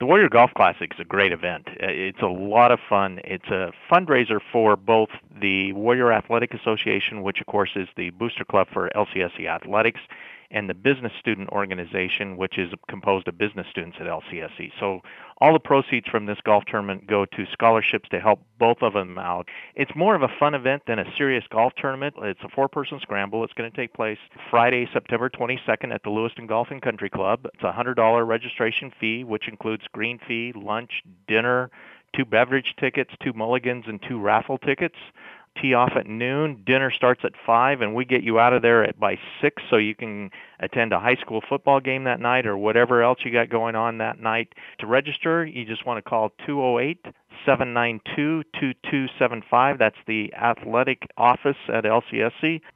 The Warrior Golf Classic is a great event. It's a lot of fun. It's a fundraiser for both the Warrior Athletic Association, which of course is the booster club for LCSC athletics, and the Business Student Organization, which is composed of business students at LCSC. So all the proceeds from this golf tournament go to scholarships to help both of them out. It's more of a fun event than a serious golf tournament. It's a four-person scramble. It's going to take place Friday, September 22nd at the Lewiston Golf and Country Club. It's a $100 registration fee, which includes green fee, lunch, dinner, 2 beverage tickets, 2 mulligans, and 2 raffle tickets. Tee off at noon. Dinner starts at 5, and we get you out of there by 6 so you can attend a high school football game that night or whatever else you got going on that night. To register, you just want to call 208-792-2275. That's the athletic office at LCSC.